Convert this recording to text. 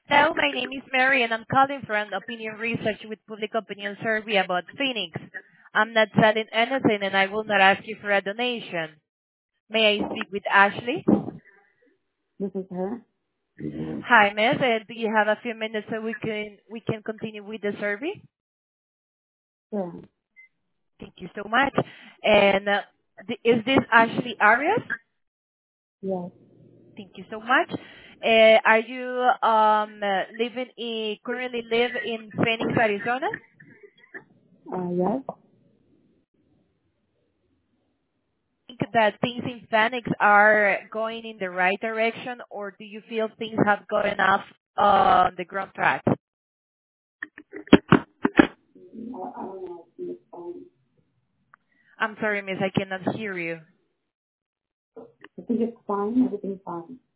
Hello, my name is Mary, and I'm calling from Opinion Research with Public Opinion Survey about Phoenix. I'm not selling anything, and I will not ask you for a donation. May I speak with Ashley? This is her. Hi, Miss. Do you have a few minutes so we can continue with the survey? Sure. Thank you so much. And is this Ashley Arias? Yes. Thank you so much. Are you currently live in Phoenix, Arizona? Yes. Think that things in Phoenix are going in the right direction, or do you feel things have gotten off on the ground track? I don't know. It's fine. I'm sorry, miss, I cannot hear you. I think it's fine. Everything's fine.